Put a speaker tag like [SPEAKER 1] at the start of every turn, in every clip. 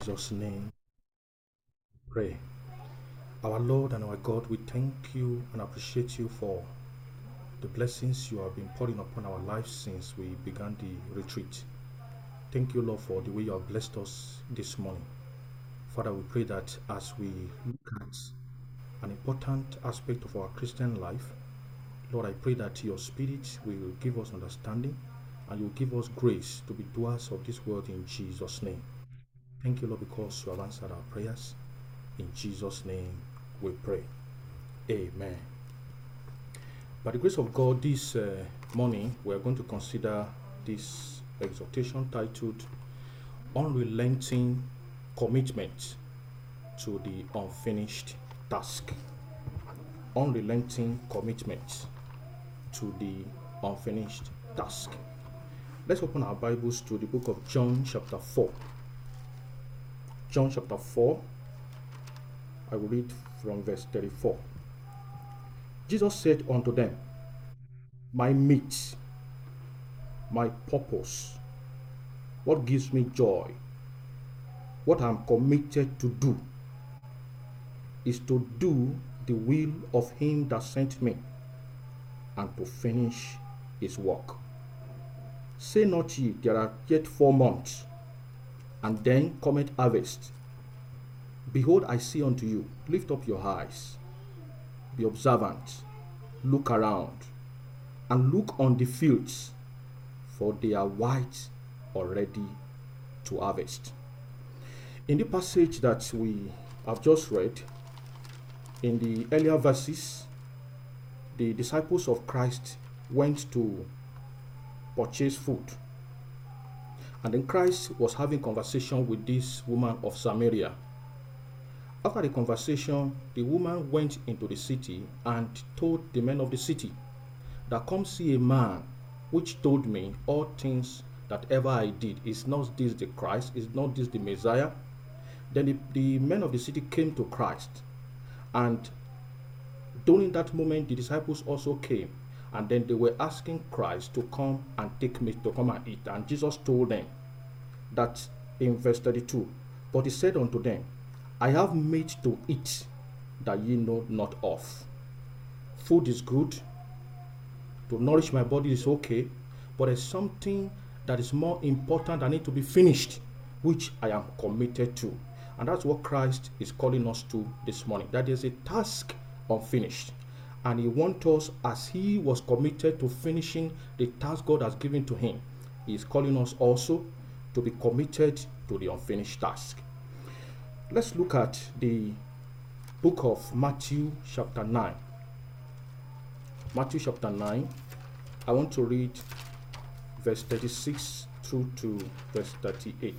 [SPEAKER 1] Jesus' name, pray. Our Lord and our God, we thank you and appreciate you for the blessings you have been pouring upon our lives since we began the retreat. Thank you, Lord, for the way you have blessed us this morning. Father, we pray that as we look at an important aspect of our Christian life, Lord, I pray that your Spirit will give us understanding and you'll give us grace to be doers of this word in Jesus' name. Thank you, Lord, because you have answered our prayers. In Jesus' name we pray. Amen. By the grace of God, this morning we are going to consider this exhortation titled Unrelenting Commitment to the Unfinished Task. Unrelenting commitment to the unfinished task. Let's open our Bibles to the book of John chapter 4. John chapter 4, I will read from verse 34. Jesus said unto them, My meat, my purpose, what gives me joy, what I am committed to do, is to do the will of him that sent me, and to finish his work. Say not ye, there are yet 4 months, and then cometh harvest. Behold, I say unto you, lift up your eyes, be observant, look around, and look on the fields, for they are white already to harvest. In the passage that we have just read, in the earlier verses, the disciples of Christ went to purchase food. And then Christ was having conversation with this woman of Samaria. After the conversation, the woman went into the city and told the men of the city that come see a man which told me all things that ever I did. Is not this the Christ? Is not this the Messiah? Then the men of the city came to Christ, and during that moment the disciples also came, and then they were asking Christ to come and take meat, to come and eat. And Jesus told them that in verse 32, but he said unto them, I have meat to eat that ye know not of. Food is good, to nourish my body is okay, but there's something that is more important that needs to be finished, which I am committed to. And that's what Christ is calling us to this morning. That is a task unfinished. And he wants us, as he was committed to finishing the task God has given to him, he is calling us also to be committed to the unfinished task. Let's look at the book of Matthew chapter 9. Matthew chapter 9. I want to read verse 36 through to verse 38.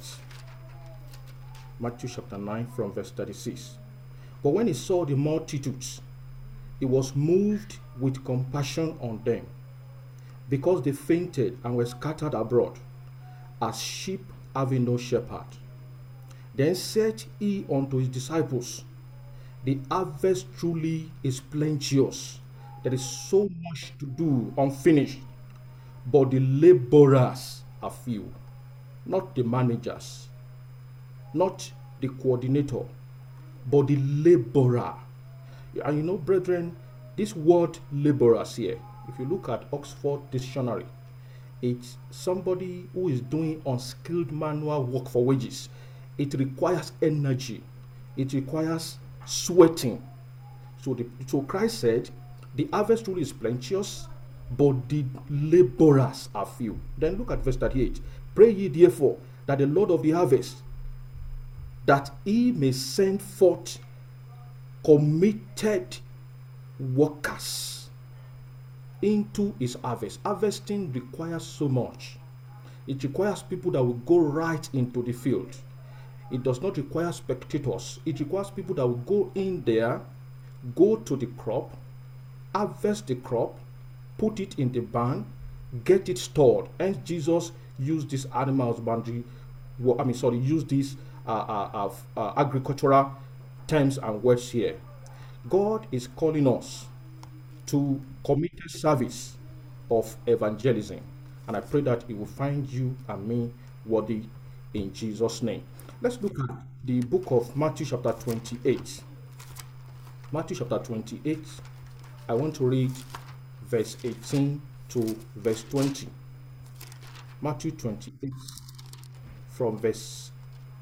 [SPEAKER 1] Matthew chapter 9 from verse 36. But when he saw the multitudes, he was moved with compassion on them, because they fainted and were scattered abroad, as sheep having no shepherd. Then said he unto his disciples, the harvest truly is plenteous. There is so much to do unfinished, but the laborers are few. Not the managers, not the coordinator, but the laborer. And you know, brethren, this word laborers here, if you look at Oxford Dictionary, it's somebody who is doing unskilled manual work for wages. It requires energy. It requires sweating. So Christ said, the harvest truly is plenteous, but the laborers are few. Then look at verse 38. Pray ye therefore that the Lord of the harvest, that he may send forth committed workers into his harvest. Harvesting requires so much. It requires people that will go right into the field. It does not require spectators. It requires people that will go in there, go to the crop, harvest the crop, put it in the barn, get it stored. And Jesus used this animal husbandry, used these agricultural terms and words here. God is calling us to committed service of evangelism. And I pray that he will find you and me worthy in Jesus' name. Let's look at the book of Matthew chapter 28. Matthew chapter 28. I want to read verse 18 to verse 20. Matthew 28 from verse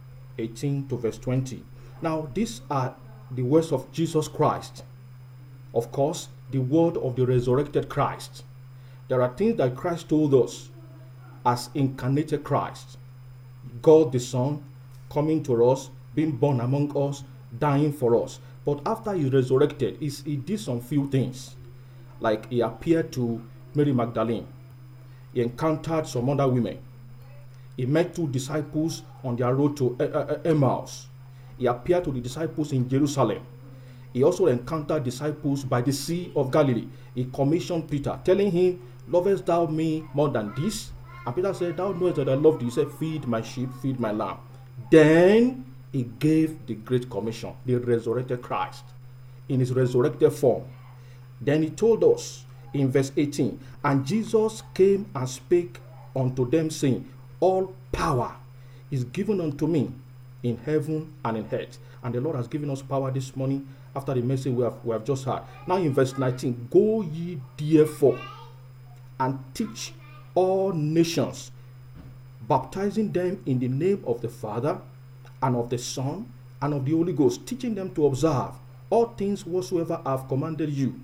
[SPEAKER 1] 18 to verse 20. Now, these are the words of Jesus Christ. Of course, the word of the resurrected Christ. There are things that Christ told us as incarnated Christ. God the Son coming to us, being born among us, dying for us. But after he resurrected, he did some few things. Like he appeared to Mary Magdalene. He encountered some other women. He met 2 disciples on their road to Emmaus. He appeared to the disciples in Jerusalem. He also encountered disciples by the Sea of Galilee. He commissioned Peter, telling him, "Lovest thou me more than this?" And Peter said, "Thou knowest that I love thee." He said, "Feed my sheep, feed my lamb." Then he gave the Great Commission, the resurrected Christ, in his resurrected form. Then he told us in verse 18, "And Jesus came and spake unto them, saying, All power is given unto me in heaven and in earth." And the Lord has given us power this morning after the message we have just heard. Now in verse 19, "Go ye therefore and teach all nations, baptizing them in the name of the Father and of the Son and of the Holy Ghost, teaching them to observe all things whatsoever I have commanded you.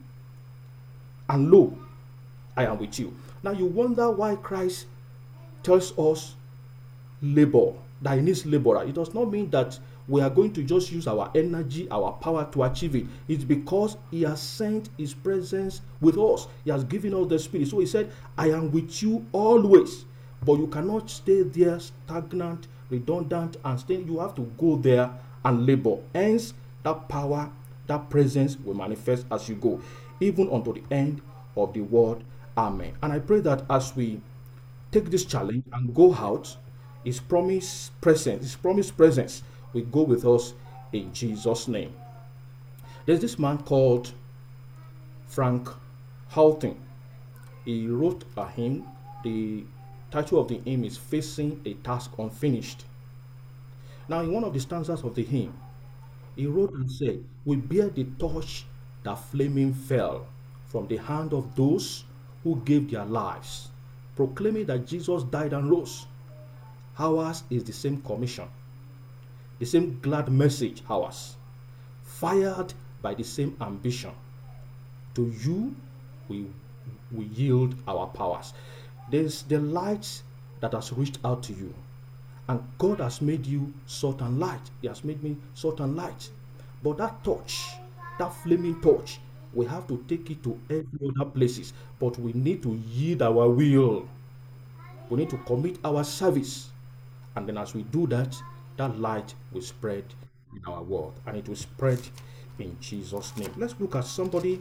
[SPEAKER 1] And lo, I am with you." Now you wonder why Christ tells us labor, that he needs laborer. It does not mean that we are going to just use our energy, our power to achieve it. It's because he has sent his presence with us. He has given us the Spirit. So he said, "I am with you always." But you cannot stay there stagnant, redundant, and stay. You have to go there and labor. Hence, that power, that presence will manifest as you go, even unto the end of the world. Amen. And I pray that as we take this challenge and go out, his promised presence will go with us in Jesus' name. There's this man called Frank Halting. He wrote a hymn. The title of the hymn is "Facing a Task Unfinished." Now, in one of the stanzas of the hymn, he wrote and said, "We bear the torch that flaming fell from the hand of those who gave their lives, proclaiming that Jesus died and rose. Ours is the same commission, the same glad message, ours, fired by the same ambition. To you we yield our powers." There's the light that has reached out to you, and God has made you salt and light. He has made me salt and light. But that torch, that flaming torch, we have to take it to every other places. But we need to yield our will. We need to commit our service. And then as we do that, that light will spread in our world. And it will spread in Jesus' name. Let's look at somebody,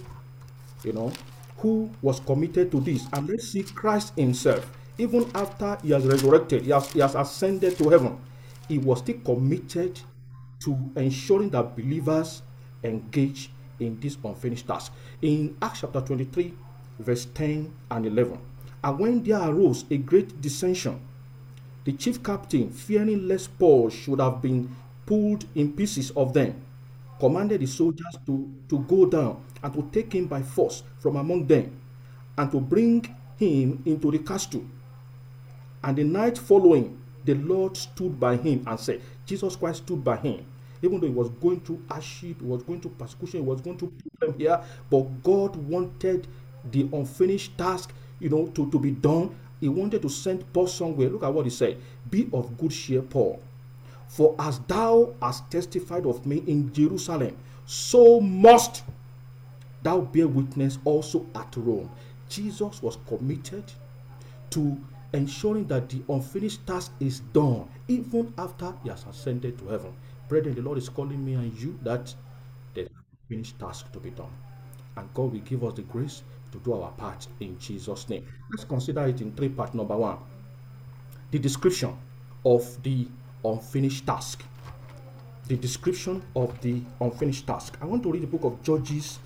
[SPEAKER 1] who was committed to this. And let's see Christ himself. Even after he has resurrected, he has ascended to heaven, he was still committed to ensuring that believers engage in this unfinished task. In Acts chapter 23, verse 10 and 11, "And when there arose a great dissension, the chief captain, fearing lest Paul should have been pulled in pieces of them, commanded the soldiers to go down and to take him by force from among them, and to bring him into the castle. And the night following, the Lord stood by him and said," Jesus Christ stood by him, even though he was going through hardship, he was going through persecution, he was going through problem here, but God wanted the unfinished task, to be done. He wanted to send Paul somewhere. Look at what he said. "Be of good cheer, Paul, for as thou hast testified of me in Jerusalem, so must thou bear witness also at Rome." Jesus was committed to ensuring that the unfinished task is done, even after he has ascended to heaven. Brethren, the Lord is calling me and you that there's a finished task to be done. And God will give us the grace to do our part in Jesus' name. Let's consider it in 3 parts. Number 1, the description of the unfinished task. The description of the unfinished task. I want to read the book of Judges,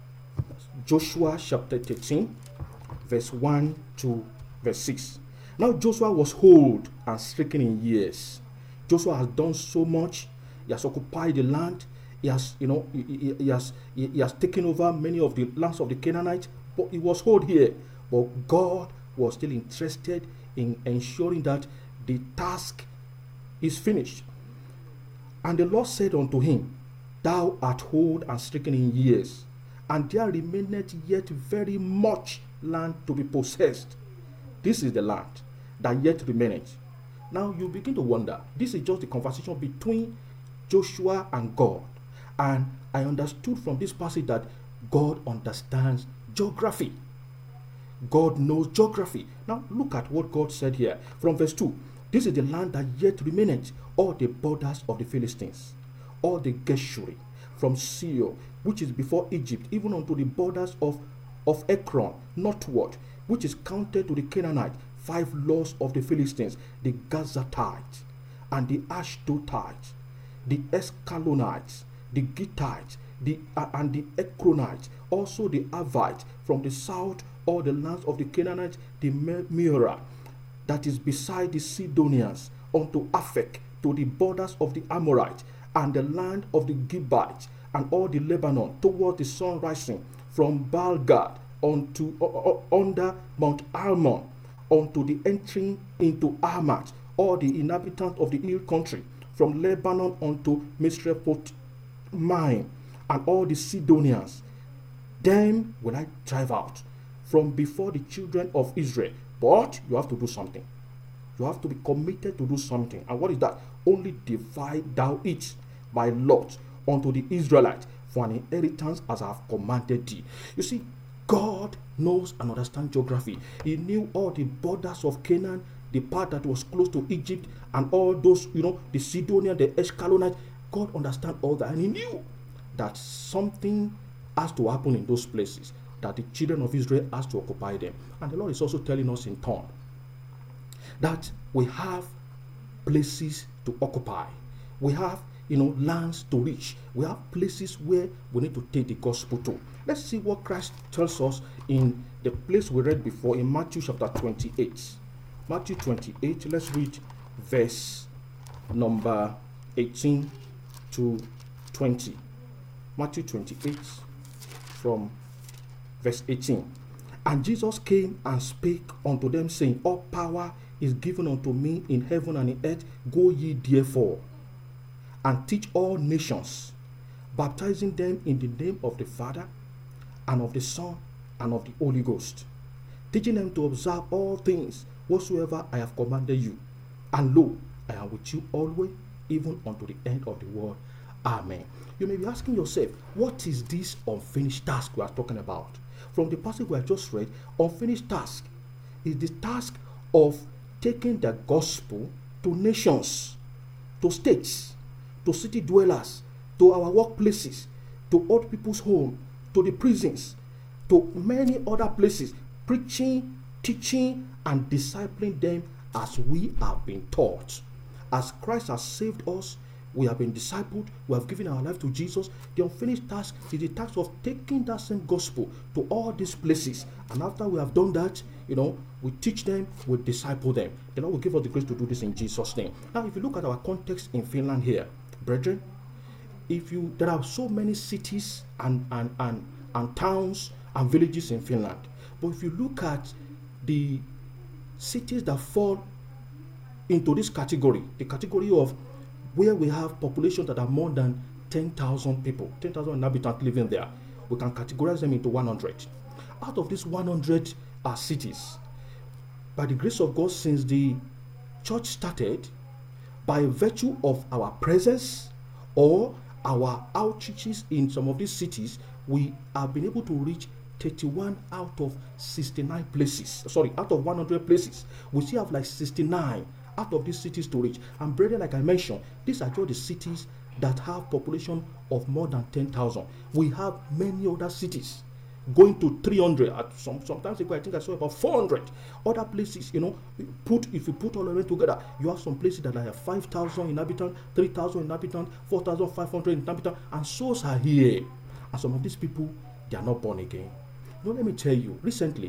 [SPEAKER 1] Joshua chapter 13, verse 1 to verse 6. "Now Joshua was old and stricken in years, Joshua has done so much. He has occupied the land. He has, he has taken over many of the lands of the Canaanites, but he was hold here. But God was still interested in ensuring that the task is finished. And the Lord said unto him, Thou art old and stricken in years, and there remaineth yet very much land to be possessed. This is the land that yet remaineth. Now you begin to wonder, this is just the conversation between Joshua and God. And I understood from this passage that God understands geography. God knows geography. Now look at what God said here from verse 2. This is the land that yet remaineth, all the borders of the Philistines, all the Geshuri, from Seir, which is before Egypt, even unto the borders of Ekron, northward, which is counted to the Canaanite, 5 laws of the Philistines, the Gazatites, and the Ashdodites, the Escalonites, the Gittites, and the Ekronites, also the Avites, from the south, all the lands of the Canaanites, the Meorah, that is beside the Sidonians, unto Aphek, to the borders of the Amorites, and the land of the Gibeonites, and all the Lebanon, toward the sun rising, from Baal-gad unto under Mount Almon, unto the entering into Hamath, all the inhabitants of the hill country, from Lebanon unto Misrephoth-maim, and all the Sidonians. Them will I drive out from before the children of Israel. But you have to do something. You have to be committed to do something. And what is that? Only divide thou it by lot unto the Israelites for an inheritance as I have commanded thee. You see, God knows and understands geography. He knew all the borders of Canaan, the part that was close to Egypt, and all those, the Sidonian, the Escalonites. God understands all that, and he knew that something has to happen in those places, that the children of Israel has to occupy them. And the Lord is also telling us in turn that we have places to occupy. We have, lands to reach. We have places where we need to take the gospel to. Let's see what Christ tells us in the place we read before in Matthew chapter 28. Matthew 28, let's read verse number 18 to 20. Matthew 28 from verse 18. And Jesus came and spake unto them, saying, All power is given unto me in heaven and in earth. Go ye therefore, and teach all nations, baptizing them in the name of the Father, and of the Son, and of the Holy Ghost, teaching them to observe all things whatsoever I have commanded you. And lo, I am with you always, even unto the end of the world. Amen. You may be asking yourself, what is this unfinished task we are talking about? From the passage we have just read, unfinished task is the task of taking the gospel to nations, to states, to city dwellers, to our workplaces, to old people's home, to the prisons, to many other places, preaching, teaching, and discipling them as we have been taught. As Christ has saved us, we have been discipled, we have given our life to Jesus. The unfinished task is the task of taking that same gospel to all these places. And after we have done that, we teach them, we disciple them. The Lord will give us the grace to do this in Jesus' name. Now, if you look at our context in Finland here, brethren, there are so many cities and towns and villages in Finland. But if you look at the cities that fall into this category, the category of where we have populations that are more than 10,000 people, 10,000 inhabitants living there, we can categorize them into 100. Out of these 100 cities, by the grace of God, since the church started, by virtue of our presence or our outreaches in some of these cities, we have been able to reach 31 out of 69 places. Sorry, out of 100 places. We still have like 69 out of these cities to reach. And brethren, like I mentioned, these are just the cities that have population of more than 10,000. We have many other cities going to 300. Sometimes I think I saw about 400 other places. If you put all of them together, you have some places that have 5,000 inhabitants, 3,000 inhabitants, 4,500 inhabitants, and souls are here. And some of these people, they are not born again. Now let me tell you, recently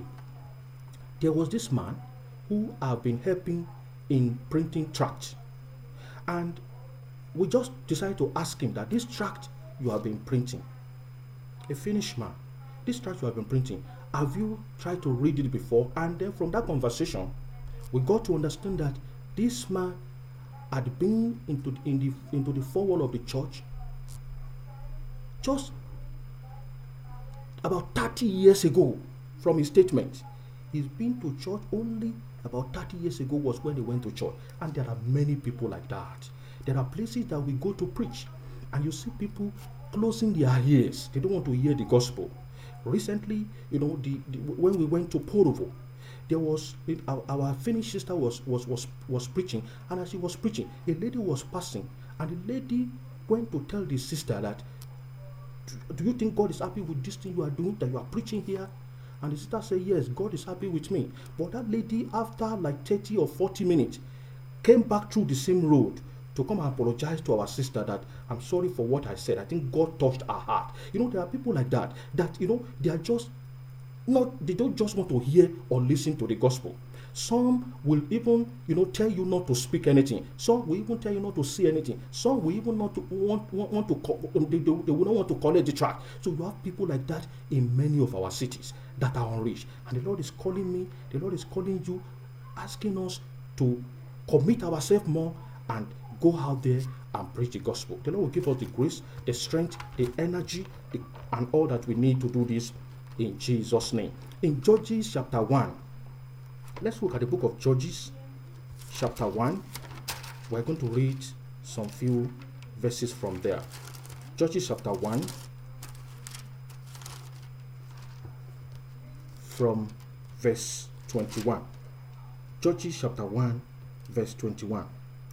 [SPEAKER 1] there was this man who I've been helping in printing tracts, And we just decided to ask him that this tract you have been printing, a Finnish man, this tract you have been printing, have you tried to read it before? And then from that conversation, we got to understand that this man had been into the four wall of the church just about 30 years ago. From his statement, he's been to church only about 30 years ago was when he went to church. And there are many people like that. There are places that we go to preach, and you see people closing their ears. They don't want to hear the gospel. Recently, when we went to Porovo, there was our Finnish sister was preaching, and as she was preaching, a lady was passing, and the lady went to tell the sister that, do you think God is happy with this thing you are doing, that you are preaching here? And the sister said, yes, God is happy with me. But that lady, after like 30 or 40 minutes, came back through the same road to come and apologize to our sister that, I'm sorry for what I said. I think God touched her heart. There are people like that, they are just not, they don't just want to hear or listen to the gospel. Some will even, tell you not to speak anything. Some will even tell you not to say anything. Some will even not to want to, they will not want to collect the tract. So you have people like that in many of our cities that are unreached. And the Lord is calling me, the Lord is calling you, asking us to commit ourselves more and go out there and preach the gospel. The Lord will give us the grace, the strength, the energy, and all that we need to do this in Jesus' name. In Judges chapter 1, let's look at the book of Judges chapter 1. We're going to read some few verses from there. Judges chapter 1 from verse 21. Judges chapter 1 verse 21.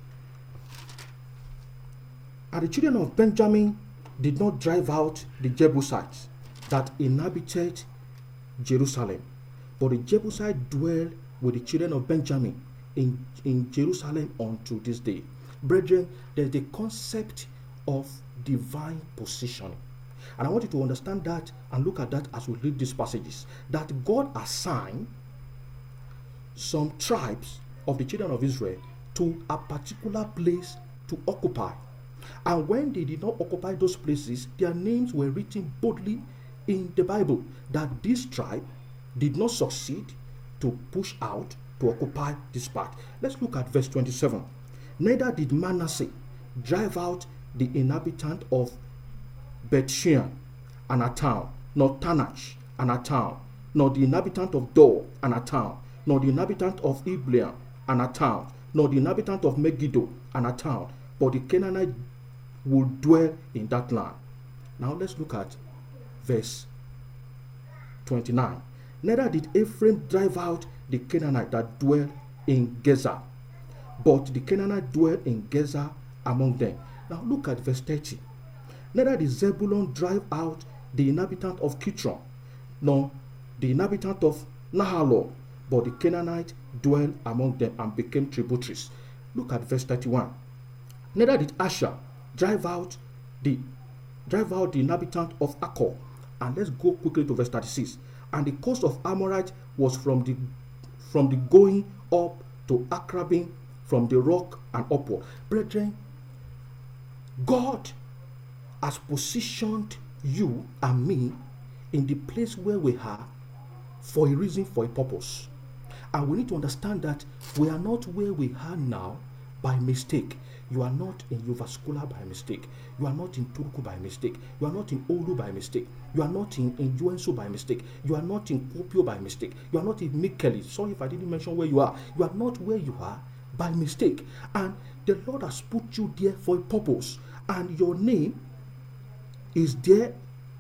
[SPEAKER 1] And the children of Benjamin did not drive out the Jebusites that inhabited Jerusalem, but the Jebusites dwell with the children of Benjamin in Jerusalem unto this day. Brethren, there's the concept of divine positioning. And I want you to understand that and look at that as we read these passages. That God assigned some tribes of the children of Israel to a particular place to occupy. And when they did not occupy those places, their names were written boldly in the Bible, that this tribe did not succeed to push out to occupy this part. Let's look at verse 27. Neither did Manasseh drive out the inhabitant of Bethshean and a town, nor Tanach and a town, nor the inhabitant of Dor and a town, nor the inhabitant of Ibleam and a town, nor the inhabitant of Megiddo and a town, but the Canaanite would dwell in that land. Now let's look at verse 29. Neither did Ephraim drive out the Canaanite that dwell in Gezer, but the Canaanite dwell in Gezer among them. Now look at verse 30. Neither did Zebulun drive out the inhabitant of Kitron, nor the inhabitant of Nahalol, but the Canaanite dwell among them and became tributaries. Look at verse 31. Neither did Asher drive out the inhabitant of Akkor. And let's go quickly to verse 36. And the coast of Amorite was from the going up to Akrabim, from the rock and upward. Brethren, God has positioned you and me in the place where we are for a reason, for a purpose. And we need to understand that we are not where we are now by mistake. You are not in Uvascola by mistake. You are not in Turku by mistake. You are not in Olu by mistake. You are not in Juensu by mistake. You are not in Kopio by mistake. You are not in Mikeli. Sorry if I didn't mention where you are. You are not where you are by mistake. And the Lord has put you there for a purpose. And your name is there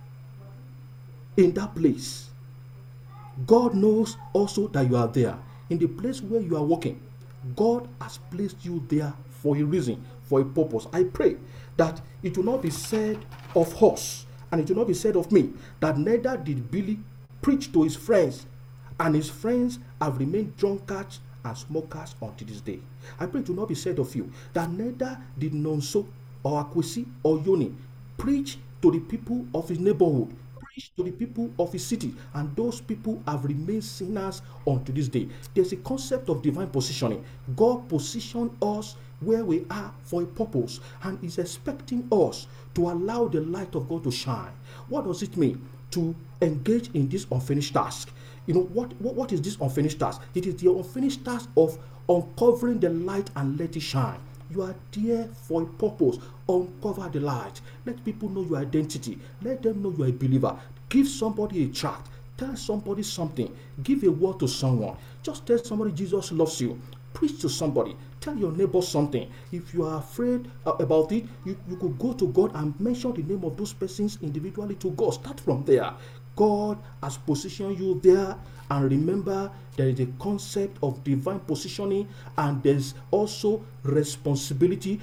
[SPEAKER 1] in that place. God knows also that you are there. In the place where you are working, God has placed you there for a reason, for a purpose. I pray that it will not be said of us, and it will not be said of me, that neither did Billy preach to his friends, and his friends have remained drunkards and smokers until this day. I pray it will not be said of you, that neither did Nonso or Akwesi or Yoni preach to the people of his neighborhood, preached to the people of his city, and those people have remained sinners unto this day. There's a concept of divine positioning. God positioned us where we are for a purpose, and is expecting us to allow the light of God to shine. What does it mean to engage in this unfinished task? You know, what is this unfinished task? It is the unfinished task of uncovering the light and let it shine. You are there for a purpose. Uncover the light. Let people know your identity. Let them know you are a believer. Give somebody a tract. Tell somebody something. Give a word to someone. Just tell somebody Jesus loves you. Preach to somebody. Tell your neighbor something. If you are afraid about it, you could go to God and mention the name of those persons individually to God. Start from there. God has positioned you there, and remember there is a concept of divine positioning, and there's also responsibility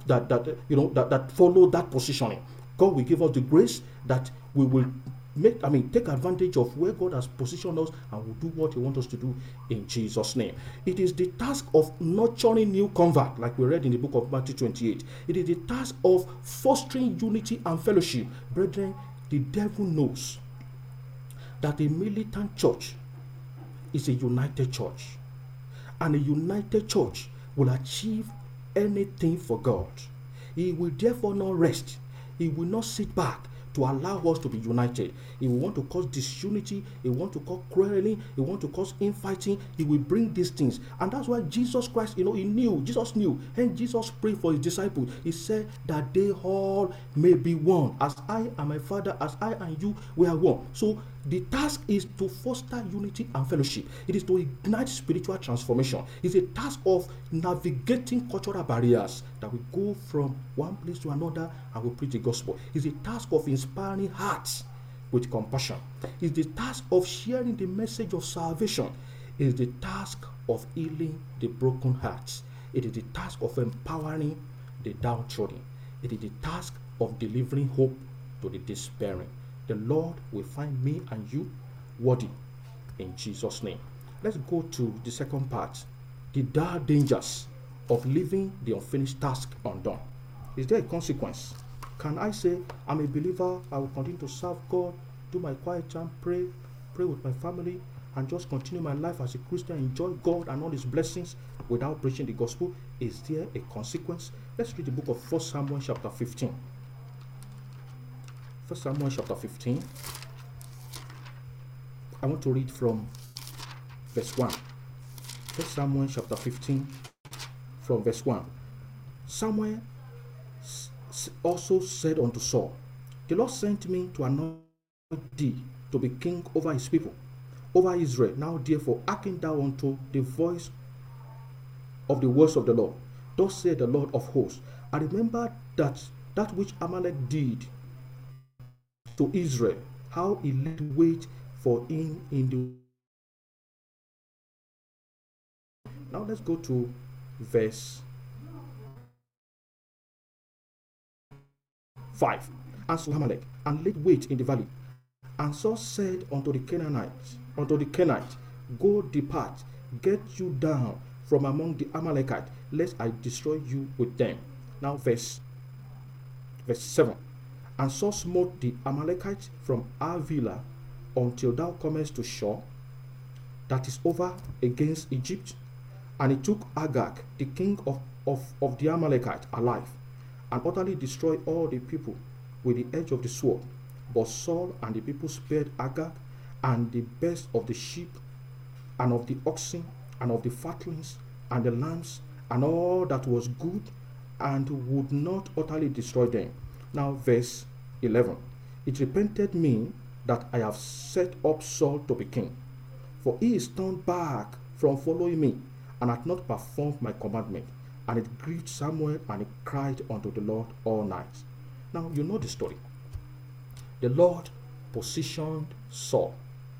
[SPEAKER 1] that follow that positioning. God will give us the grace that we will take advantage of where God has positioned us, and will do what he wants us to do in Jesus' name. It is the task of nurturing new convert, like we read in the book of Matthew 28. It is the task of fostering unity and fellowship. Brethren, the devil knows that a militant church is a united church, and a united church will achieve anything for God. He will therefore not rest. He will not sit back to allow us to be united. He will want to cause disunity. He will want to cause quarreling. He will want to cause infighting. He will bring these things. And that's why Jesus Christ, Jesus knew. And Jesus prayed for his disciples. He said that they all may be one. As I and my Father, as I and you, we are one. So the task is to foster unity and fellowship. It is to ignite spiritual transformation. It's a task of navigating cultural barriers, that we go from one place to another and we preach the gospel. It's a task of inspiring hearts with compassion. It's the task of sharing the message of salvation. It is the task of healing the broken hearts. It is the task of empowering the downtrodden. It is the task of delivering hope to the despairing. The Lord will find me and you worthy in Jesus' name. Let's go to the second part. The dire dangers of leaving the unfinished task undone. Is there a consequence? Can I say, I'm a believer, I will continue to serve God, do my quiet time, pray with my family, and just continue my life as a Christian, enjoy God and all his blessings without preaching the gospel? Is there a consequence? Let's read the book of 1 Samuel chapter 15. 1 Samuel chapter 15. I want to read from verse 1. 1 Samuel chapter 15 from verse 1. Samuel also said unto Saul, the Lord sent me to anoint thee to be king over his people, over Israel. Now therefore hearken thou unto the voice of the words of the Lord. Thus said the Lord of hosts, I remember that which Amalek did to Israel, how he laid wait for him in the... Now let's go to verse 5. And so Amalek, and laid wait in the valley. And Saul said unto the Canaanites, go depart, get you down from among the Amalekites, lest I destroy you with them. Now verse 7. And Saul smote the Amalekites from Havilah until thou comest to Shur, that is over against Egypt. And he took Agag, the king of the Amalekites, alive, and utterly destroyed all the people with the edge of the sword. But Saul and the people spared Agag, and the best of the sheep, and of the oxen, and of the fatlings, and the lambs, and all that was good, and would not utterly destroy them. Now verse 11. It repented me that I have set up Saul to be king, for he is turned back from following me, and hath not performed my commandment. And it grieved Samuel, and he cried unto the Lord all night. Now you know the story. The Lord positioned Saul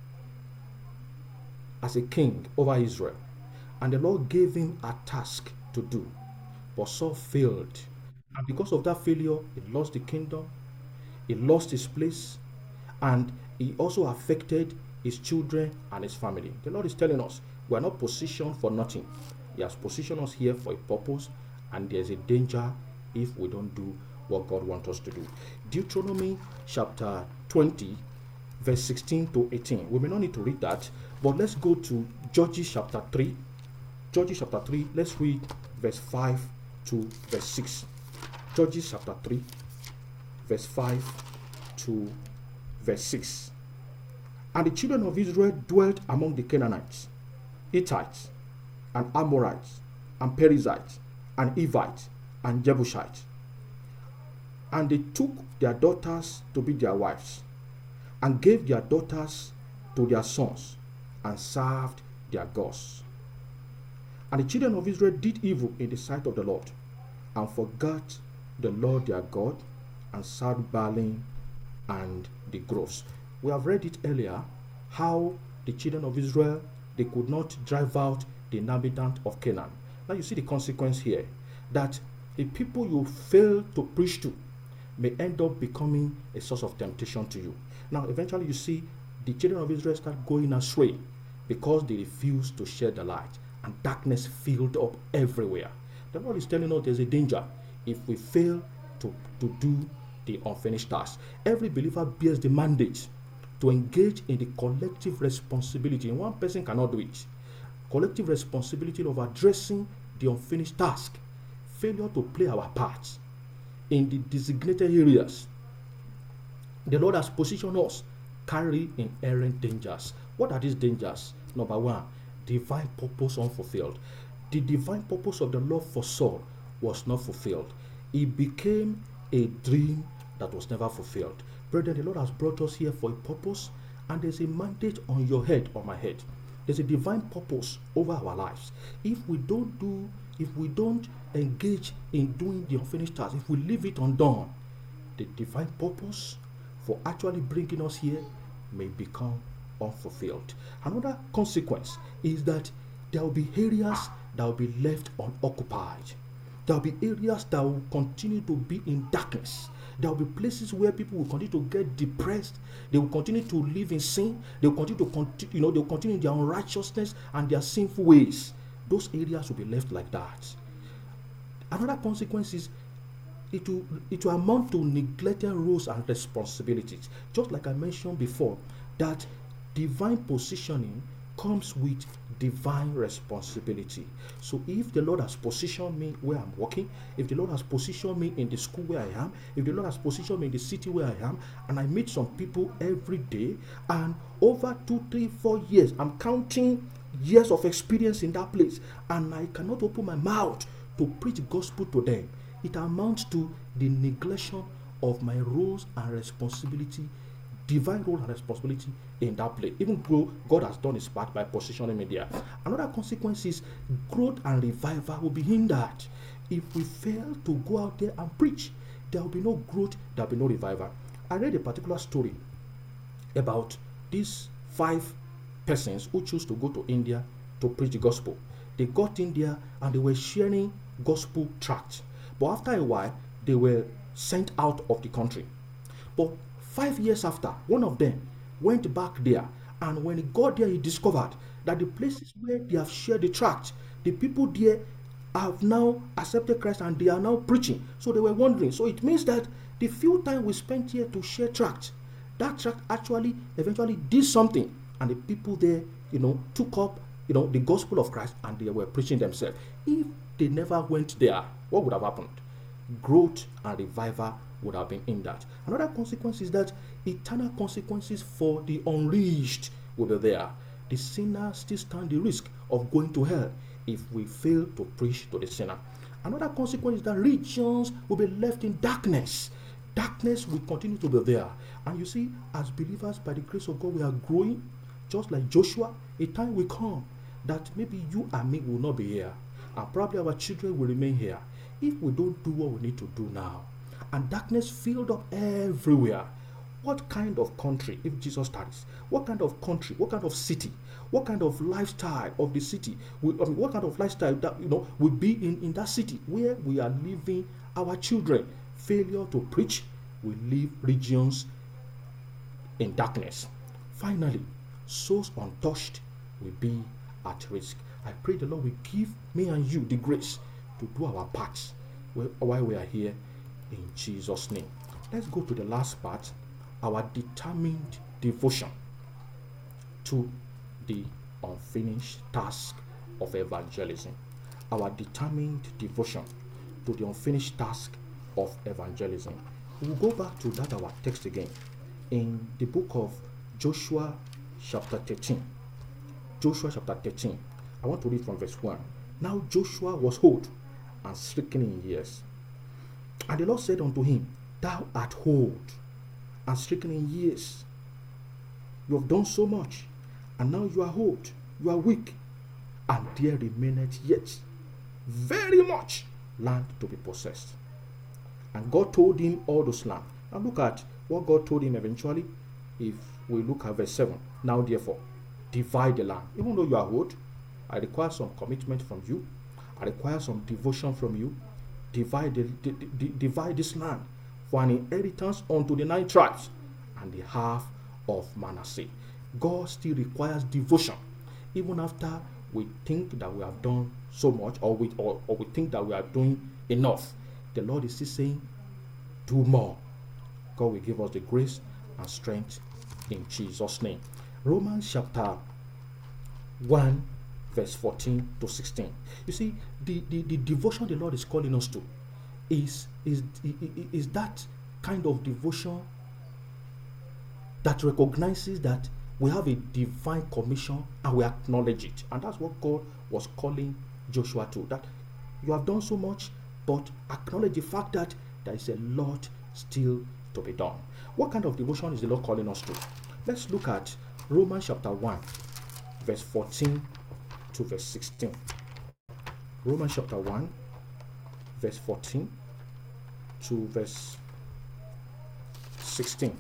[SPEAKER 1] as a king over Israel, and the Lord gave him a task to do. But Saul failed, and because of that failure, he lost the kingdom, he lost his place, and he also affected his children and his family. The Lord is telling us we are not positioned for nothing. He has positioned us here for a purpose, and there's a danger if we don't do what God wants us to do. Deuteronomy chapter 20 verse 16 to 18. We may not need to read that, but let's go to Judges chapter 3. Judges chapter 3, let's read verse 5 to verse 6. Judges chapter 3, verse 5 to verse 6. And the children of Israel dwelt among the Canaanites, Hittites, and Amorites, and Perizzites, and Evites, and Jebusites. And they took their daughters to be their wives, and gave their daughters to their sons, and served their gods. And the children of Israel did evil in the sight of the Lord, and forgot the Lord their God, and served Baalim and the groves. We have read it earlier, how the children of Israel, they could not drive out the inhabitant of Canaan. Now you see the consequence here, that the people you fail to preach to may end up becoming a source of temptation to you. Now eventually you see the children of Israel start going astray because they refuse to share the light, and darkness filled up everywhere. The Lord is telling us there's a danger if we fail to do the unfinished task. Every believer bears the mandate to engage in the collective responsibility, and one person cannot do it. Collective responsibility of addressing the unfinished task. Failure to play our part in the designated areas the Lord has positioned us carry inherent dangers. What are these dangers? Number one, divine purpose unfulfilled. The divine purpose of the Lord for Saul was not fulfilled. It became a dream that was never fulfilled. Brethren, the Lord has brought us here for a purpose, and there's a mandate on your head, on my head. There's a divine purpose over our lives. If we don't engage in doing the unfinished task, if we leave it undone, the divine purpose for actually bringing us here may become unfulfilled. Another consequence is that there will be areas that will be left unoccupied. There will be areas that will continue to be in darkness. There will be places where people will continue to get depressed. They will continue to live in sin. They will continue to continue in their unrighteousness and their sinful ways. Those areas will be left like that. Another consequence is it will amount to neglected roles and responsibilities. Just like I mentioned before, that divine positioning comes with divine responsibility. So if the Lord has positioned me where I'm working, if the Lord has positioned me in the school where I am, if the Lord has positioned me in the city where I am, and I meet some people every day, and over 2, 3, 4 years, I'm counting years of experience in that place, and I cannot open my mouth to preach the gospel to them, it amounts to the neglection of my roles and responsibility, divine role and responsibility in that place, even though God has done his part by positioning me there. Another consequence is growth and revival will be hindered. If we fail to go out there and preach, there will be no growth, there will be no revival. I read a particular story about these 5 persons who chose to go to India to preach the gospel. They got in there and they were sharing gospel tracts. But after a while, they were sent out of the country. But 5 years after, one of them went back there, and when he got there, he discovered that the places where they have shared the tract, the people there have now accepted Christ and they are now preaching. So they were wondering. So it means that the few time we spent here to share tract, that tract actually eventually did something, and the people there, took up, the gospel of Christ, and they were preaching themselves. If they never went there, what would have happened? Growth and revival would have been in that. Another consequence is that eternal consequences for the unreached will be there. The sinner still stand the risk of going to hell if we fail to preach to the sinner. Another consequence is that regions will be left in darkness. Darkness will continue to be there. And you see, as believers, by the grace of God, we are growing, just like Joshua. A time will come that maybe you and me will not be here, and probably our children will remain here if we don't do what we need to do now. And darkness filled up everywhere. What kind of country, if Jesus tarries, what kind of country, what kind of city, what kind of lifestyle of the city, what kind of lifestyle that will be in that city where we are leaving our children? Failure to preach will leave regions in darkness. Finally, souls untouched will be at risk. I pray the Lord will give me and you the grace to do our parts while we are here, in Jesus' name. Let's go to the last part our determined devotion to the unfinished task of evangelism. Our determined devotion to the unfinished task of evangelism. We'll go back to that our text again in the book of Joshua chapter 13. Joshua chapter 13. I want to read from verse 1. Now Joshua was old and stricken in years. And the Lord said unto him, Thou art old and stricken in years. You have done so much, and now you are old, you are weak, and there remaineth yet very much land to be possessed. And God told him all those land. Now look at what God told him eventually. If we look at verse 7. Now therefore, divide the land. Even though you are old, I require some commitment from you. I require some devotion from you. Divide this land for an inheritance unto the 9 tribes and the half of Manasseh. God still requires devotion, even after we think that we have done so much, or we think that we are doing enough. The Lord is still saying, do more. God will give us the grace and strength in Jesus' name. Romans chapter 1 verse 14 to 16. You see, the devotion the Lord is calling us to is that kind of devotion that recognizes that we have a divine commission and we acknowledge it. And that's what God was calling Joshua to. That you have done so much, but acknowledge the fact that there is a lot still to be done. What kind of devotion is the Lord calling us to? Let's look at Romans chapter 1 verse 14 to verse 16. Romans chapter 1 verse 14 to verse 16.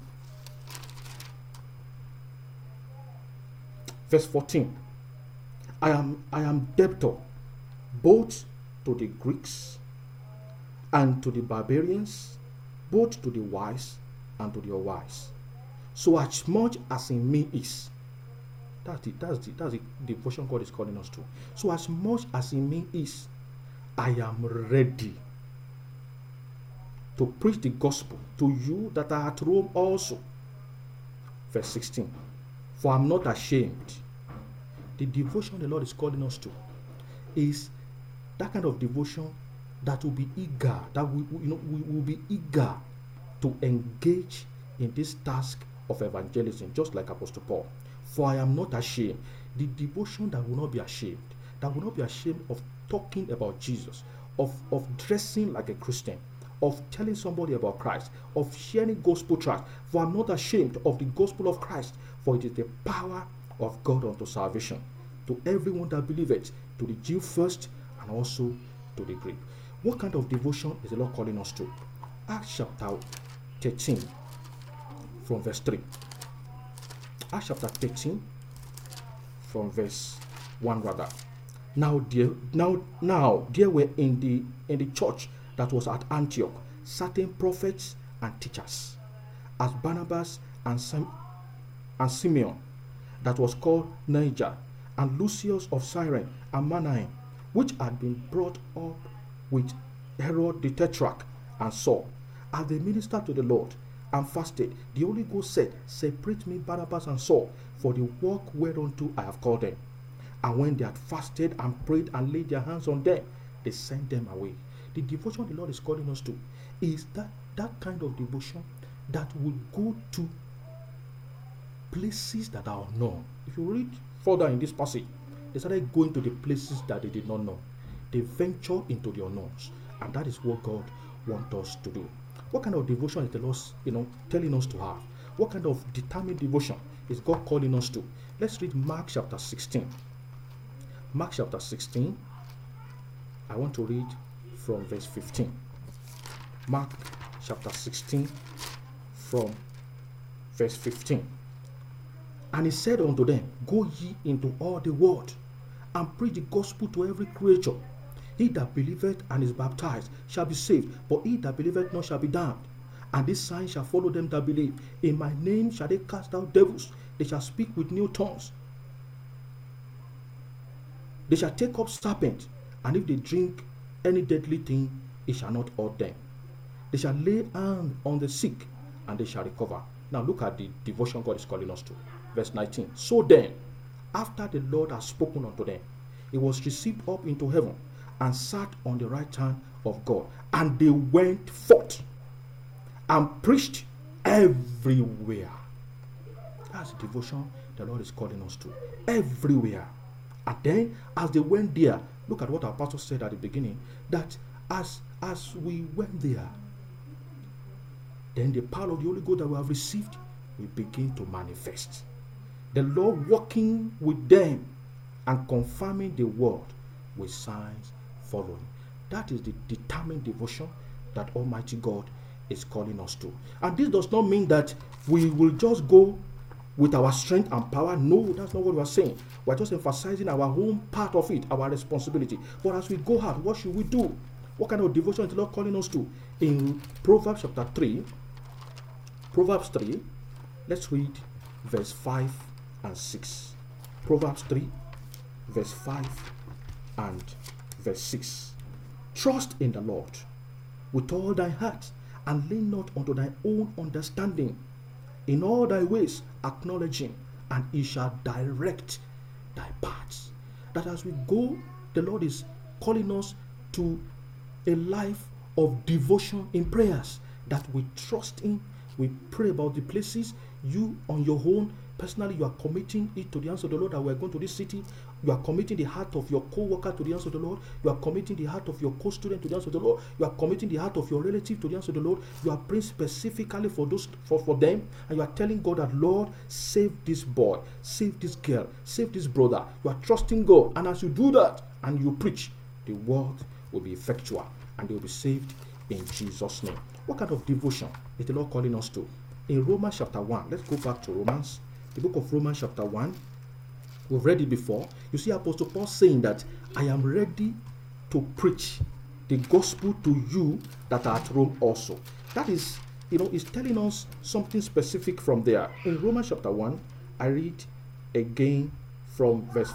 [SPEAKER 1] Verse 14. I am debtor both to the Greeks and to the barbarians, both to the wise and to the unwise. So as much as in me is. That's the devotion God is calling us to. So as much as in me is, I am ready to preach the gospel to you that are at Rome also. Verse 16. For I am not ashamed. The devotion the Lord is calling us to is that kind of devotion that will be eager, that we will be eager to engage in this task of evangelism, just like Apostle Paul. For I am not ashamed. The devotion that will not be ashamed, that will not be ashamed of talking about Jesus, of dressing like a Christian, of telling somebody about Christ, of sharing gospel tracts. For I am not ashamed of the gospel of Christ, for it is the power of God unto salvation, to everyone that believeth, to the Jew first, and also to the Greek. What kind of devotion is the Lord calling us to? Acts chapter 13, from verse 3. Acts chapter 13, from verse 1 rather. Now there were in the church that was at Antioch certain prophets and teachers, as Barnabas and Simeon, that was called Niger, and Lucius of Cyrene, and Manaen, which had been brought up with Herod the Tetrarch and Saul. As they ministered to the Lord and fasted, the Holy Ghost said, Separate me Barnabas and Saul for the work whereunto I have called them. And when they had fasted and prayed and laid their hands on them, they sent them away. The devotion the Lord is calling us to is that kind of devotion that will go to places that are unknown. If you read further in this passage, they started going to the places that they did not know. They venture into the unknowns, and that is what God wants us to do. What kind of devotion is the Lord, telling us to have? What kind of determined devotion is God calling us to? Let's read Mark chapter 16. Mark chapter 16. I want to read from verse 15. Mark chapter 16 from verse 15. And he said unto them, Go ye into all the world, and preach the gospel to every creature. He that believeth and is baptized shall be saved, but he that believeth not shall be damned. And this sign shall follow them that believe. In my name shall they cast out devils. They shall speak with new tongues. They shall take up serpents, and if they drink any deadly thing, it shall not hurt them. They shall lay hands on the sick, and they shall recover. Now look at the devotion God is calling us to. Verse 19. So then, after the Lord has spoken unto them, he was received up into heaven and sat on the right hand of God. And they went forth and preached everywhere. That's the devotion the Lord is calling us to. Everywhere. And then as they went there, look at what our pastor said at the beginning, that as we went there, then the power of the Holy Ghost that we have received will begin to manifest. The Lord working with them and confirming the word with signs following. That is the determined devotion that Almighty God is calling us to. And this does not mean that we will just go with our strength and power. No, that's not what we are saying. We're just emphasizing our own part of it, our responsibility. But as we go out, what should we do? What kind of devotion is the Lord calling us to? In Proverbs chapter 3, Proverbs 3, let's read verse 5 and 6. Proverbs 3, verse 5 and verse 6. Trust in the Lord with all thy heart, and lean not unto thy own understanding. In all thy ways acknowledge him, and he shall direct thy paths. That as we go, the Lord is calling us to a life of devotion in prayers, that we trust him. We pray about the places. You on your own, personally, you are committing it to the hands of the Lord, that we are going to this city. You are committing the heart of your co-worker to the hands of the Lord. You are committing the heart of your co-student to the hands of the Lord. You are committing the heart of your relative to the hands of the Lord. You are praying specifically for those for them, and you are telling God that, Lord, save this boy, save this girl, save this brother. You are trusting God, and as you do that and you preach, the word will be effectual and they will be saved in Jesus' name. What kind of devotion is the Lord calling us to? In Romans chapter 1, let's go back to Romans, the book of Romans chapter 1. We've read it before. You see Apostle Paul saying that I am ready to preach the gospel to you that are at Rome also. That is, is telling us something specific from there. In Romans chapter 1, I read again from verse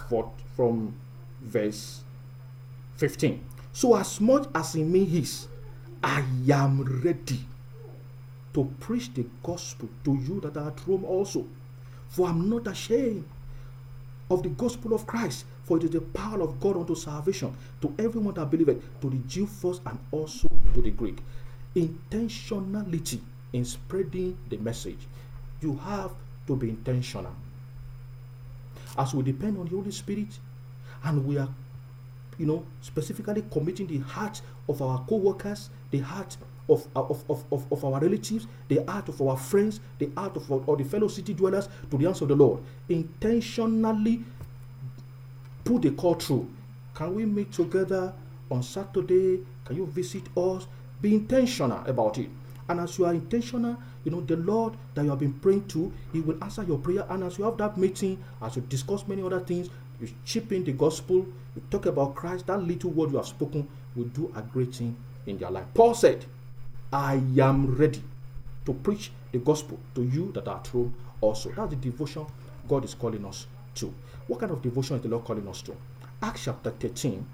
[SPEAKER 1] 15. So as much as in me is, I am ready to preach the gospel to you that are at Rome also. For I am not ashamed of the gospel of Christ, for it is the power of God unto salvation to everyone that believeth, to the Jew first and also to the Greek. Intentionality in spreading the message. You have to be intentional. As we depend on the Holy Spirit, and we are specifically committing the heart of our co-workers, the heart of our relatives, the heart of our friends, the heart of all the fellow city dwellers to the hands of the Lord. Intentionally put the call through. Can we meet together on Saturday? Can you visit us? Be intentional about it. And as you are intentional, the Lord that you have been praying to, he will answer your prayer. And as you have that meeting, as you discuss many other things, you chip in the gospel, you talk about Christ, that little word you have spoken will do a great thing in their life. Paul said, I am ready to preach the gospel to you that are at Rome also. That's the devotion God is calling us to. What kind of devotion is the Lord calling us to? Acts chapter 13,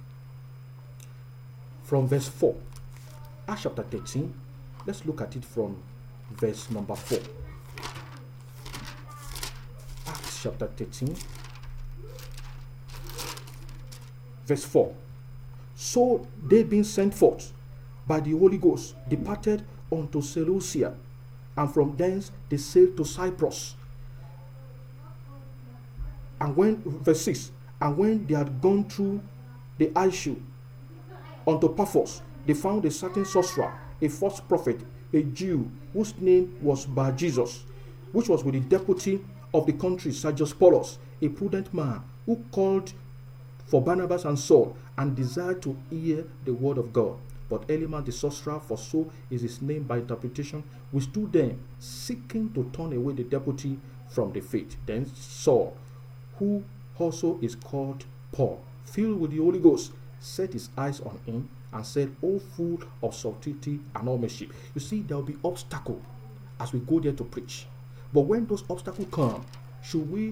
[SPEAKER 1] from verse 4. Acts chapter 13, let's look at it from verse number 4. Acts chapter 13, verse 4. So they being sent forth by the Holy Ghost departed unto Seleucia, and from thence they sailed to Cyprus. And when, verse 6, and when they had gone through the Aishu unto Paphos, they found a certain sorcerer, a false prophet, a Jew, whose name was Bar Jesus, which was with the deputy of the country, Sergius Paulus, a prudent man, who called for Barnabas and Saul, and desired to hear the word of God. But Elymas the sorcerer, for so is his name by interpretation, withstood them, seeking to turn away the deputy from the faith. Then Saul, who also is called Paul, filled with the Holy Ghost, set his eyes on him, and said, O full of subtlety and all mischief. You see, there will be obstacles as we go there to preach. But when those obstacles come, should we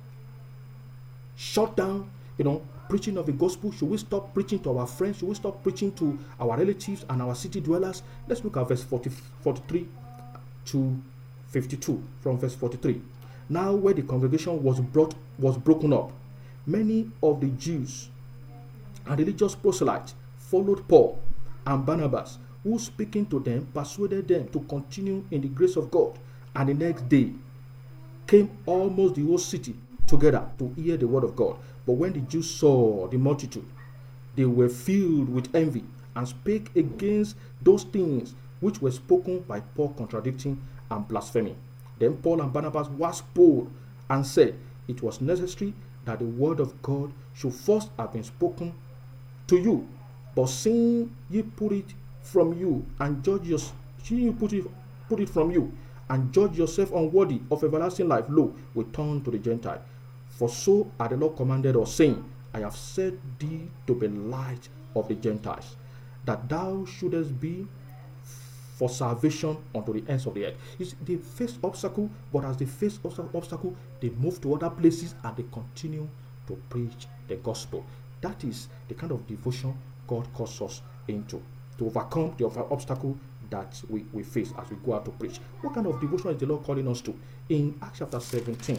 [SPEAKER 1] shut down, preaching of the gospel? Should we stop preaching to our friends? Should we stop preaching to our relatives and our city dwellers? Let's look at verse 43 to 52 from verse 43. Now when the congregation was broken up, many of the Jews and religious proselytes followed Paul and Barnabas, who speaking to them persuaded them to continue in the grace of God. And the next day came almost the whole city together to hear the word of God. But when the Jews saw the multitude, they were filled with envy and spake against those things which were spoken by Paul, contradicting and blaspheming. Then Paul and Barnabas was bold and said, it was necessary that the word of God should first have been spoken to you, but seeing ye put it from you and judge your seeing you put it from you and judge yourself unworthy of everlasting life, lo, we turn to the Gentile. For so had the Lord commanded us, saying, I have set thee to be light of the Gentiles, that thou shouldest be for salvation unto the ends of the earth. They face obstacle, but as they face obstacle, they move to other places and they continue to preach the gospel. That is the kind of devotion God calls us into, to overcome the obstacle that we face as we go out to preach. What kind of devotion is the Lord calling us to? In Acts chapter 17,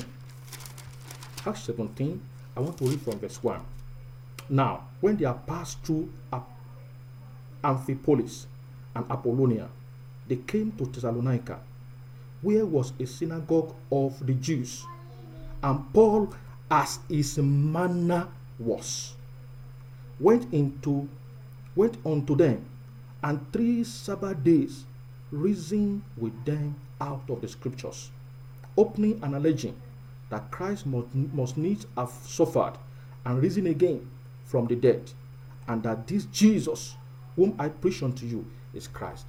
[SPEAKER 1] Acts 17, I want to read from verse 1. Now, when they are passed through Amphipolis and Apollonia, they came to Thessalonica, where was a synagogue of the Jews. And Paul, as his manner was, went unto them, and 3 Sabbath days reasoned with them out of the scriptures, opening and alleging that Christ must needs have suffered and risen again from the dead, and that this Jesus whom I preach unto you is Christ.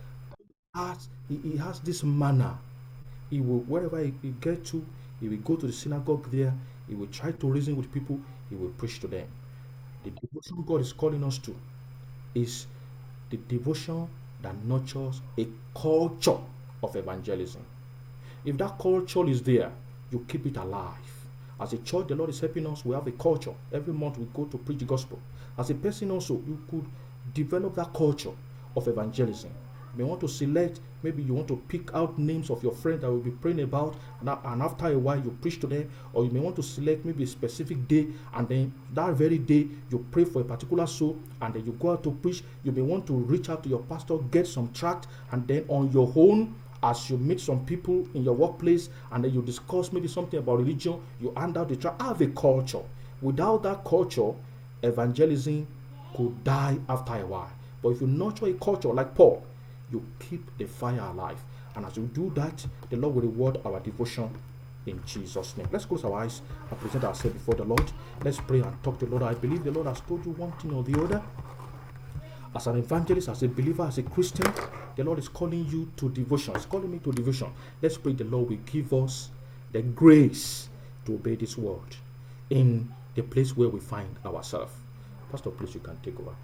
[SPEAKER 1] He has this manner. He will, wherever he get to, he will go to the synagogue there, he will try to reason with people, he will preach to them. The devotion God is calling us to is the devotion that nurtures a culture of evangelism. If that culture is there, you keep it alive. As a church, the Lord is helping us. We have a culture. Every month we go to preach the gospel. As a person also, you could develop that culture of evangelism. You may want to select, maybe you want to pick out names of your friends that will be praying about, and after a while you preach to them. Or you may want to select maybe a specific day, and then that very day you pray for a particular soul, and then you go out to preach. You may want to reach out to your pastor, get some tract, and then on your own, as you meet some people in your workplace, and then you discuss maybe something about religion, you hand out the tract. Have a culture. Without that culture, evangelism could die after a while. But if you nurture a culture like Paul, you keep the fire alive. And as you do that, the Lord will reward our devotion in Jesus' name. Let's close our eyes and present ourselves before the Lord. Let's pray and talk to the Lord. I believe the Lord has told you one thing or the other. As an evangelist, as a believer, as a Christian, the Lord is calling you to devotion. He's calling me to devotion. Let's pray the Lord will give us the grace to obey this word in the place where we find ourselves. Pastor, please, you can take over.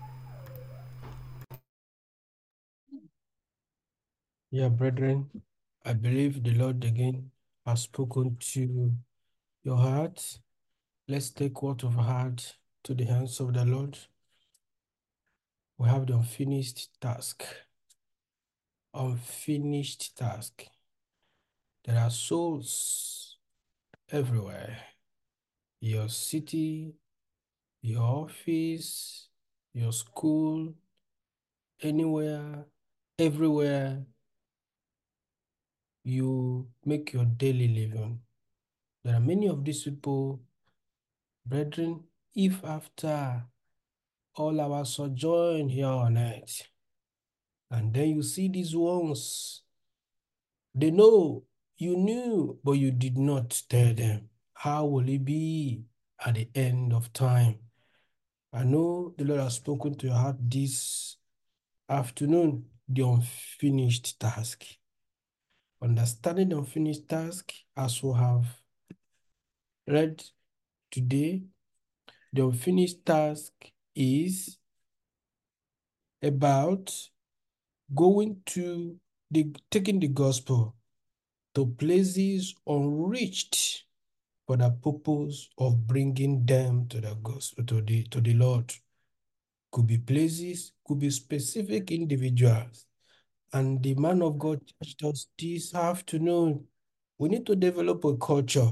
[SPEAKER 2] Yeah, brethren, I believe the Lord again has spoken to your heart. Let's take what of heart to the hands of the Lord. We have the unfinished task. Unfinished task. There are souls everywhere. Your city, your office, your school, anywhere, everywhere you make your daily living. There are many of these people, brethren, if after all our sojourn here on earth, and then you see these ones, they know you knew, but you did not tell them. How will it be at the end of time? I know the Lord has spoken to your heart this afternoon, the unfinished task. Understanding the unfinished task, as we have read today, the unfinished task is about taking the gospel to places unreached for the purpose of bringing them to the gospel, to the Lord. Could be places, could be specific individuals, And the man of God touched us this afternoon. We need to develop a culture.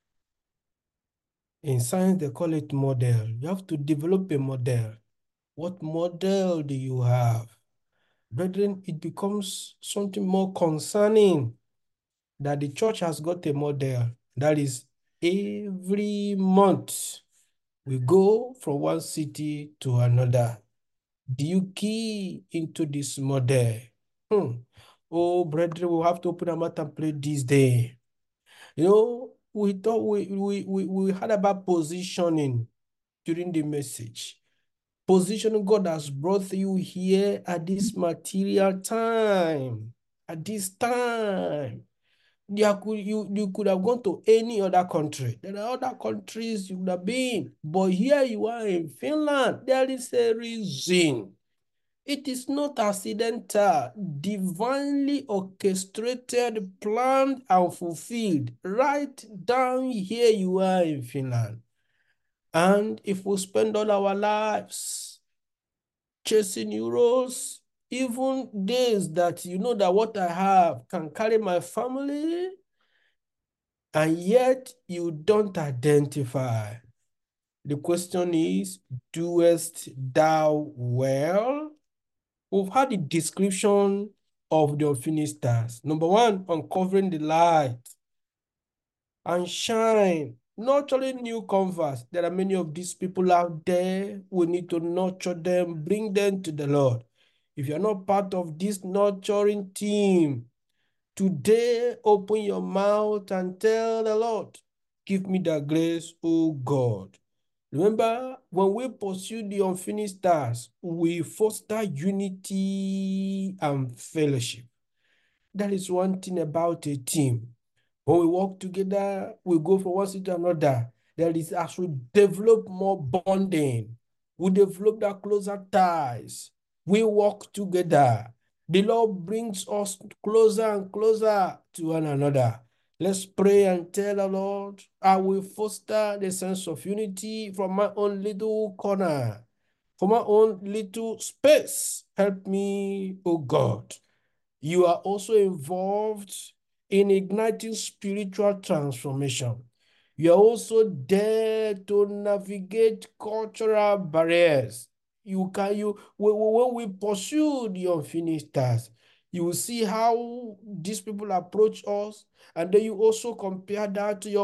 [SPEAKER 2] In science, they call it model. You have to develop a model. What model do you have? Brethren, it becomes something more concerning that the church has got a model. That is, every month we go from one city to another. Do you key into this model? Oh, brethren, we have to open our mouth and pray this day. You know, we thought we had about positioning during the message. Positioning, God has brought you here at this material time. At this time. You could have gone to any other country. There are other countries you would have been. But here you are in Finland. There is a reason. It is not accidental, divinely orchestrated, planned, and fulfilled. Right down here you are in Finland. And if we spend all our lives chasing euros, even days that you know that what I have can carry my family, and yet you don't identify. The question is, doest thou well? We've had the description of the unfinished stars. Number one, uncovering the light and shine, nurturing new converts. There are many of these people out there. We need to nurture them, bring them to the Lord. If you're not part of this nurturing team, today open your mouth and tell the Lord, give me the grace, O God. Remember, when we pursue the unfinished stars, we foster unity and fellowship. That is one thing about a team. When we work together, we go from one city to another. There is, as we develop more bonding, we develop that closer ties. We work together. The Lord brings us closer and closer to one another. Let's pray and tell the Lord, I will foster the sense of unity from my own little corner, from my own little space. Help me, oh God. You are also involved in igniting spiritual transformation. You are also there to navigate cultural barriers. When we pursue the unfinished task, you will see how these people approach us, and then you also compare that to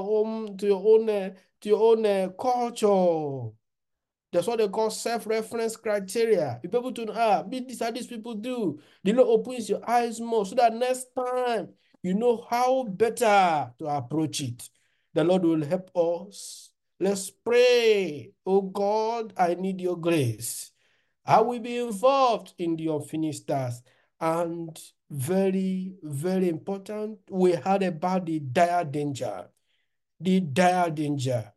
[SPEAKER 2] your own culture. That's what they call self-reference criteria. Be able to know, this how these people do. The Lord opens your eyes more so that next time you know how better to approach it. The Lord will help us. Let's pray. Oh God, I need your grace. I will be involved in the unfinished task. And very, very important, we heard about the dire danger. The dire danger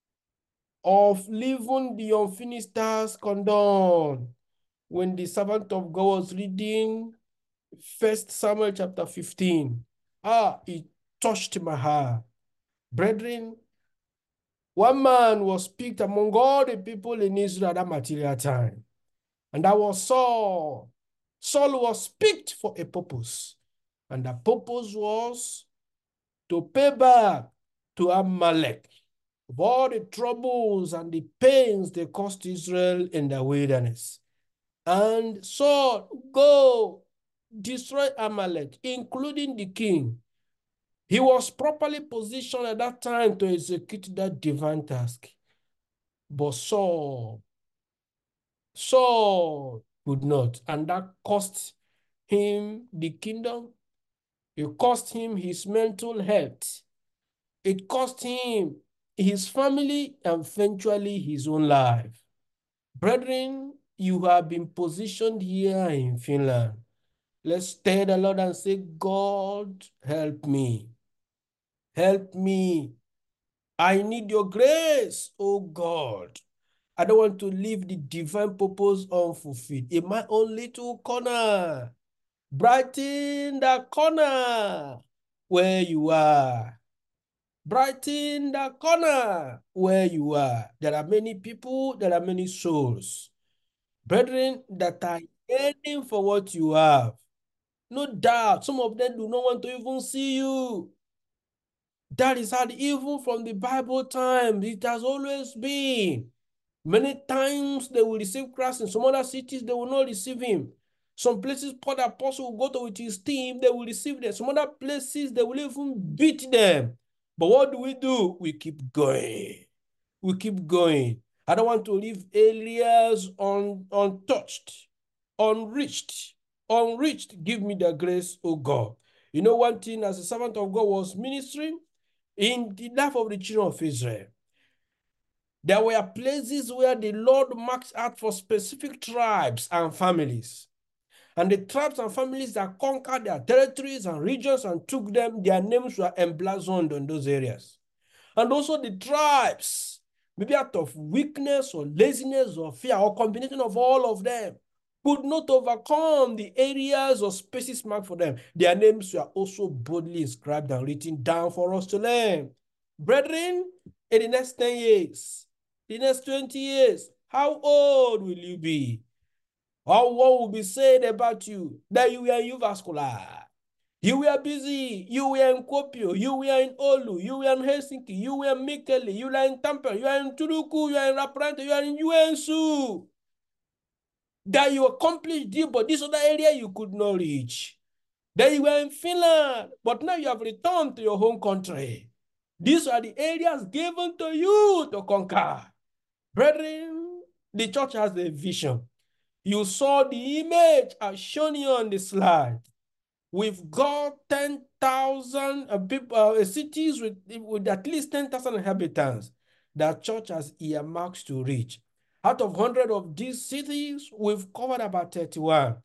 [SPEAKER 2] of leaving the unfinished task undone. When the servant of God was reading 1 Samuel chapter 15, it touched my heart. Brethren, one man was picked among all the people in Israel at that material time, and that was Saul. Saul was picked for a purpose, and the purpose was to pay back to Amalek of all the troubles and the pains they caused Israel in the wilderness. And Saul, go destroy Amalek, including the king. He was properly positioned at that time to execute that divine task. But Saul could not, and that cost him the kingdom. It cost him his mental health. It cost him his family and eventually his own life. Brethren, you have been positioned here in Finland. Let's tell the Lord and say, God, help me. Help me. I need your grace, oh God. I don't want to leave the divine purpose unfulfilled in my own little corner. Brighten the corner where you are. Brighten the corner where you are. There are many people, there are many souls, brethren, that are yearning for what you have. No doubt, some of them do not want to even see you. That is how even from the Bible time, it has always been. Many times they will receive Christ. In some other cities, they will not receive him. Some places, Paul the Apostle will go to with his team, they will receive them. Some other places, they will even beat them. But what do? We keep going. We keep going. I don't want to leave areas untouched, unreached. Unreached, give me the grace, oh God. You know, one thing as a servant of God was ministering in the life of the children of Israel. There were places where the Lord marked out for specific tribes and families. And the tribes and families that conquered their territories and regions and took them, their names were emblazoned on those areas. And also the tribes, maybe out of weakness or laziness or fear or combination of all of them, could not overcome the areas or spaces marked for them. Their names were also boldly inscribed and written down for us to learn. Brethren, in the next 10 years, the next 20 years, how old will you be? Or what will be said about you? That you were uvascular. You were busy. You were in Kuopio. You were in Oulu. You were in Helsinki. You were in Mikkeli. You were in Tampere. You were in Turku. You were in Lappeenranta. You were in Joensuu. That you accomplished this, but this other area you could not reach. That you were in Finland, but now you have returned to your home country. These are the areas given to you to conquer. Brethren, the church has a vision. You saw the image I've shown you on the slide. We've got 10,000 people, cities with at least 10,000 inhabitants that church has earmarked to reach. Out of 100 of these cities, we've covered about 31.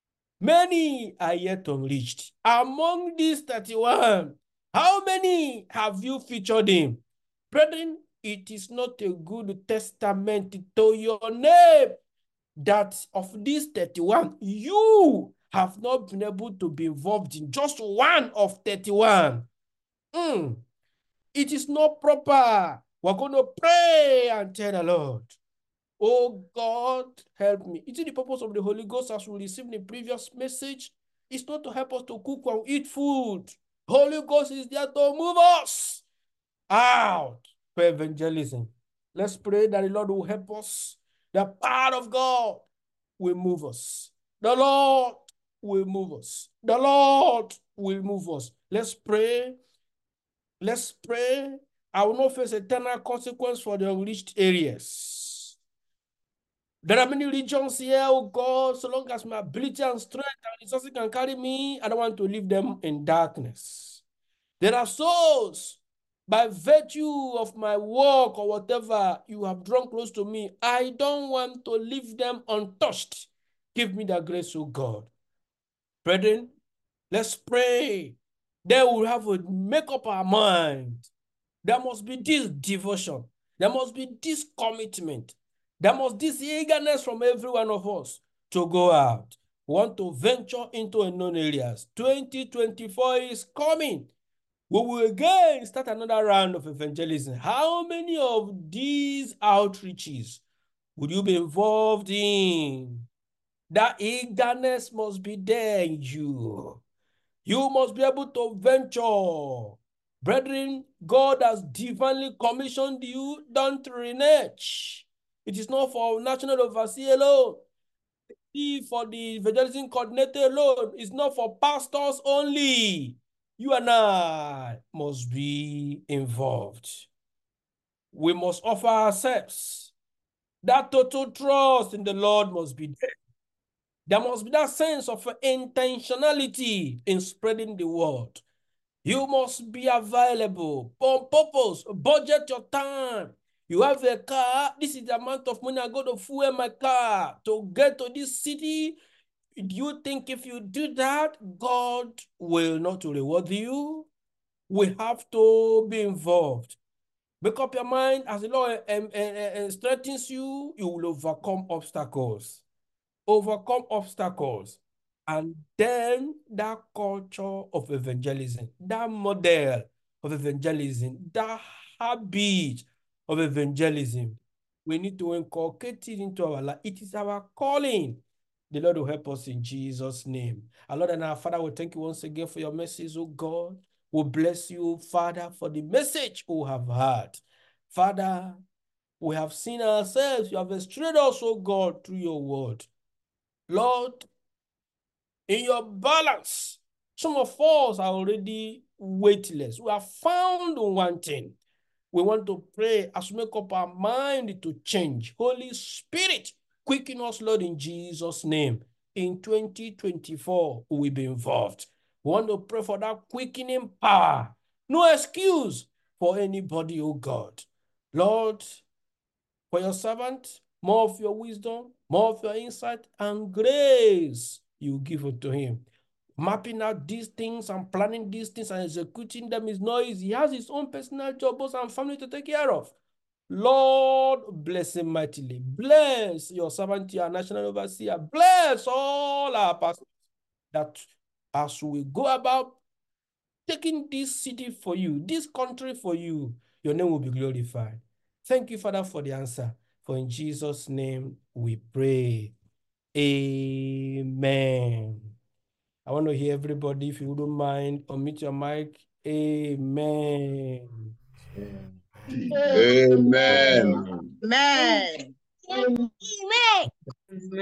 [SPEAKER 2] Many are yet unreached. Among these 31, how many have you featured in? Brethren, it is not a good testament to your name that of these 31, you have not been able to be involved in just one of 31. It is not proper. We're going to pray and tell the Lord, oh God, help me. It is the purpose of the Holy Ghost, as we received in the previous message, is not to help us to cook and eat food. Holy Ghost is there to move us out for evangelism. Let's pray that the Lord will help us. The power of God will move us. The Lord will move us. The Lord will move us. Let's pray. Let's pray. I will not face eternal consequence for the unreached areas. There are many regions here, oh God, so long as my ability and strength and resources can carry me, I don't want to leave them in darkness. There are souls, by virtue of my work or whatever you have drawn close to me, I don't want to leave them untouched. Give me the grace, oh God. Brethren, let's pray. Then we'll have to make up our mind. There must be this devotion. There must be this commitment. There must be this eagerness from every one of us to go out. We want to venture into unknown areas. 2024 is coming. We will again start another round of evangelism. How many of these outreaches would you be involved in? That eagerness must be there in you. You must be able to venture. Brethren, God has divinely commissioned you. Don't renege. It is not for national overseer alone. For the evangelism coordinator alone. It's not for pastors only. You and I must be involved. We must offer ourselves. That total trust in the Lord must be there. There must be that sense of intentionality in spreading the word. You must be available on purpose. Budget your time. You have a car. This is the amount of money I got to fuel my car to get to this city. Do you think if you do that, God will not reward you? We have to be involved. Make up your mind as the Lord strengthens you, you will overcome obstacles. Overcome obstacles. And then that culture of evangelism, that model of evangelism, that habit of evangelism, we need to inculcate it into our life. It is our calling. The Lord will help us in Jesus' name. Our Lord and our Father, we thank you once again for your message, oh God. We bless you, Father, for the message we have heard. Father, we have seen ourselves. You have instructed us, oh God, through your word. Lord, in your balance, some of us are already weightless. We are found wanting. We want to pray as we make up our mind to change. Holy Spirit, quicken us, Lord, in Jesus' name. In 2024, we will be involved. We want to pray for that quickening power. No excuse for anybody, oh God. Lord, for your servant, more of your wisdom, more of your insight and grace you give it to him. Mapping out these things and planning these things and executing them is not easy. He has his own personal jobs and family to take care of. Lord, bless him mightily. Bless your servant, your national overseer. Bless all our pastors, that as we go about taking this city for you, this country for you, your name will be glorified. Thank you, Father, for the answer. For in Jesus' name we pray. Amen. I want to hear everybody, if you wouldn't mind, unmute your mic. Amen.
[SPEAKER 3] Amen. Amen. Amen.